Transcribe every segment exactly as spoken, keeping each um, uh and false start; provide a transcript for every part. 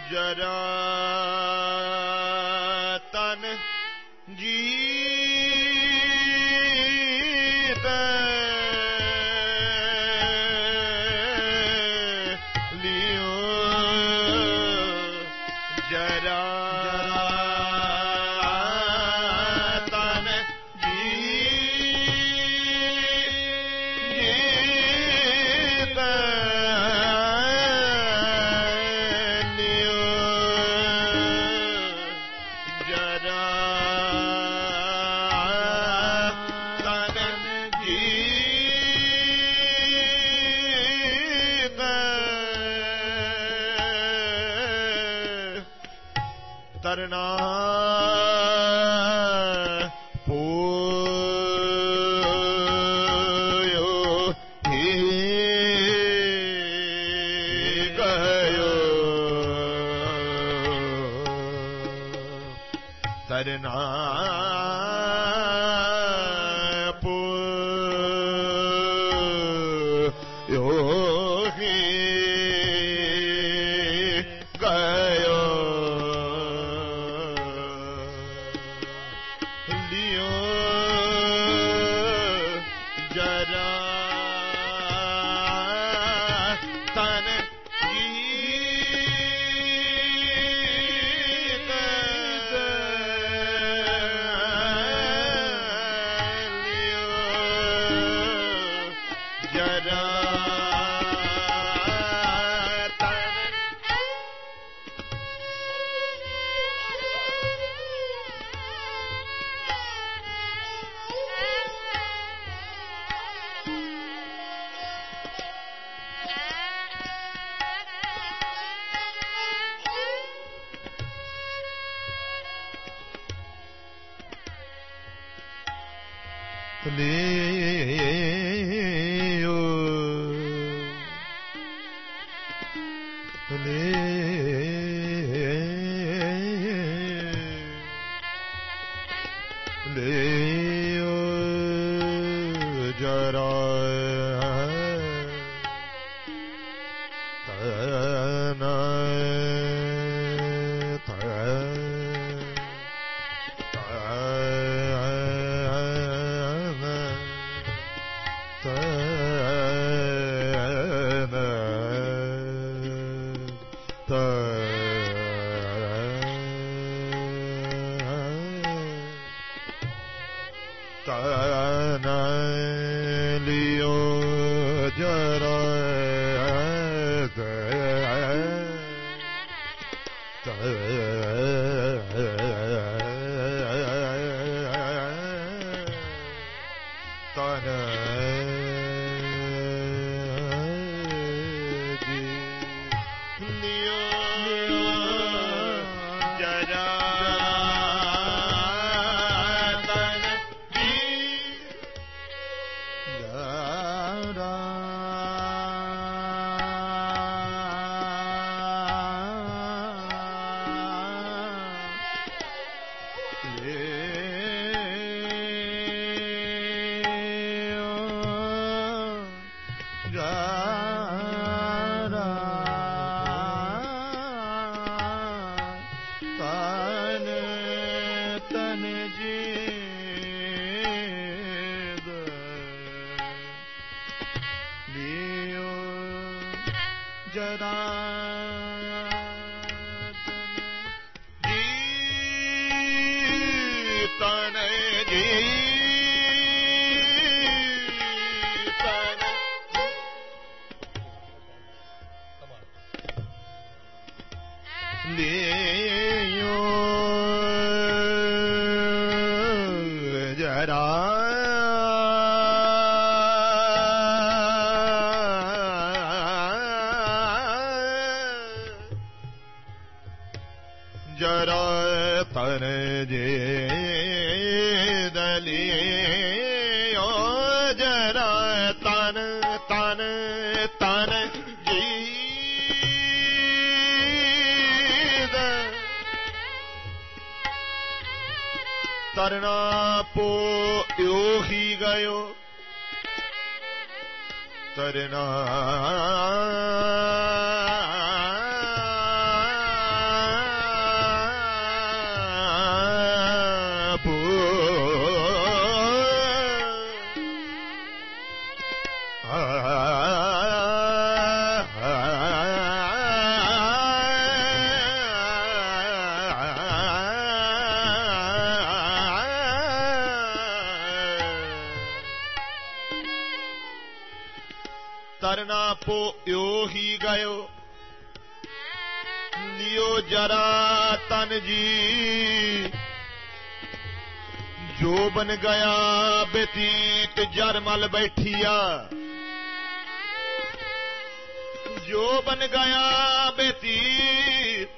जरा तन जीत लियो जरा तन जीत लियो जरा तरना पोयो ही गयो तरना पोयो ही गयो जरा तन जीत लियो जरा लियो लियो जरा तन तन लियो जरा तन लियो जरा तन जीद लियो जरा तन जीतन लियो जरा जरा तन जीद लियो जरा तन तन तन जीद तरना पोयो ही गयो तरना तरना पो यो ही गयो लियो जरा तन जी जो बन गया व्यतीत जरमल बैठिया जो बन गया व्यतीत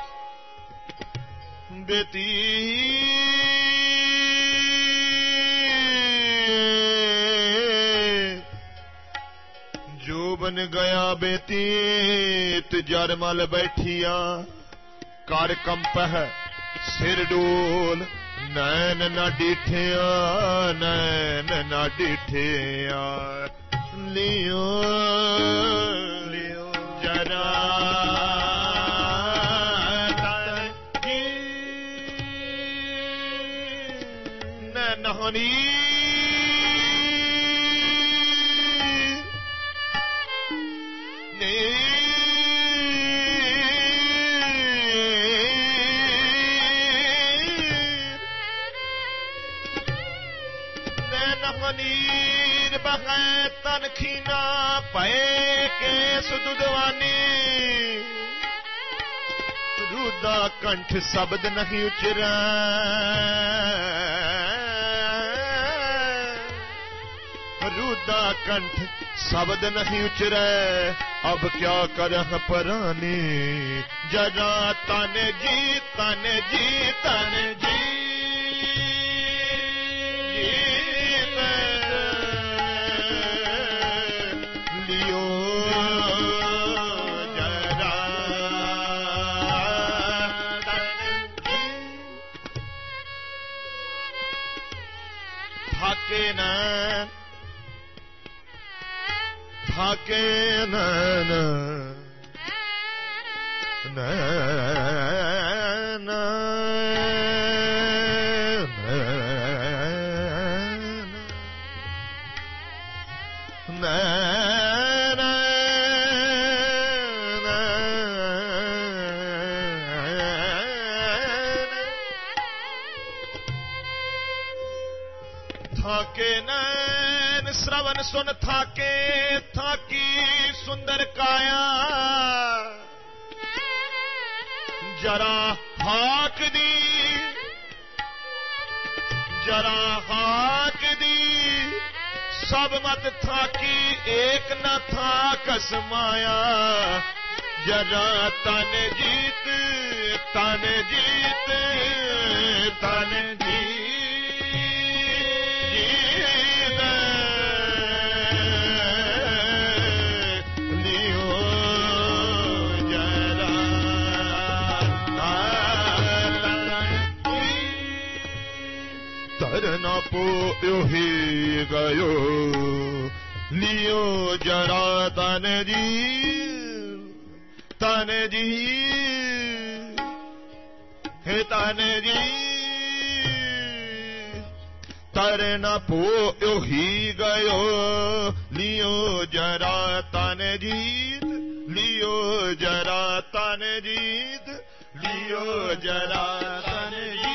व्यतीत जो बन गया व्यतीत जरमल बैठिया कर कंप है सिर डोल नैन न डिठिया नैन न डिठिया लियो लियो जरा नहनी नीर बगै तनखीना पे के सुदुदवानी रुदा कंठ शब्द नहीं उचरा रुदा कंठ शब्द नहीं उचरे अब क्या करह परानी जरा तन जी तन जी तन जी थाके नैन थाके नैन नैन नैन थाके नैन श्रवण सुन थाके थाकी सुंदर काया जरा हाक दी जरा हाक दी सब मत थाकी एक न था कसमाया जरा तन जीत तन जीत तन जीत तरना पो यो ही गयो लियो जरा तन जी तन जी हे तन जी तरना पो यो ही गयो लियो जरा तन जीत लियो जरा तन जीत लियो जरा तन जीत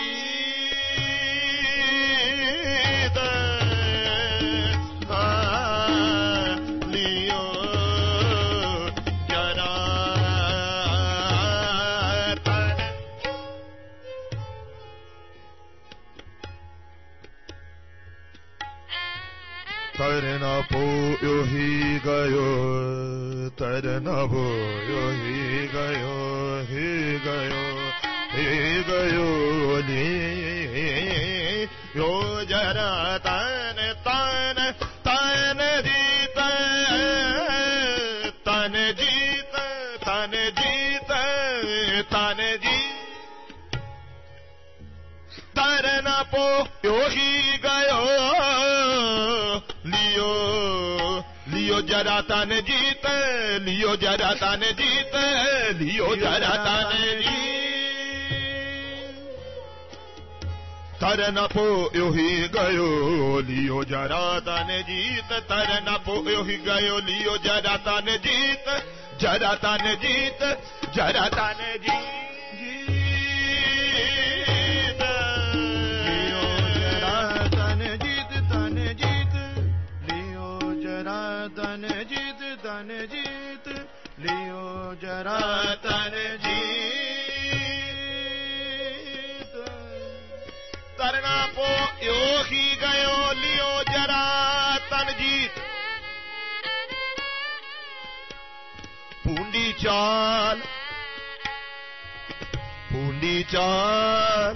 तरना पो यो ही गयो तरना पो यो ही गयो ही गयो ही गयो ली यो जरा तन तन तन जीत तन जीत तन जीत तन जी तरना पो यो ही गयो लियो लियो जरा तन जीत लियो जरा तन जीत लियो जरा तन जीत तरना पो यो ही गयो लियो जरा तन जीत तरना पो यो ही गयो लियो जरा तन जीत जरा तन जीत जरा तन जीत तन जीत पूंडी चाल पूंडी चाल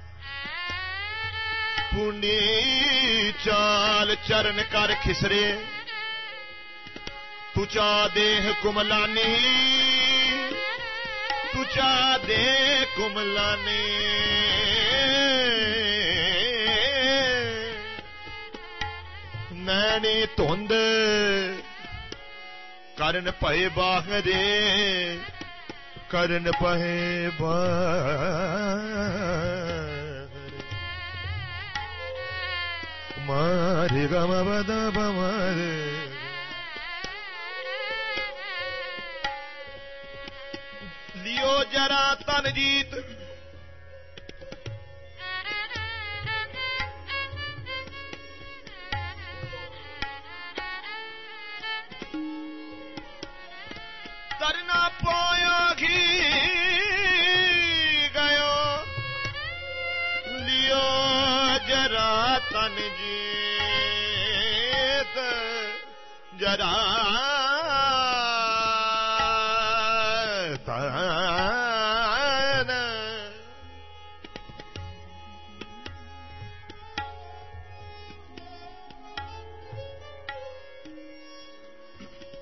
पूंडी चाल चरण कर खिसरे तुचा देह कुमलानी तुचा देह कुमलानी नैनी धुंद करन भय बाहरे करन पहे बाहरे मारे गम बद बमरे लियो जरा तन जीत तरना पोयो घी गयो लियो जरा तन जीत जरा तन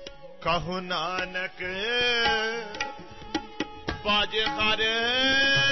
कहो नानक बाज हर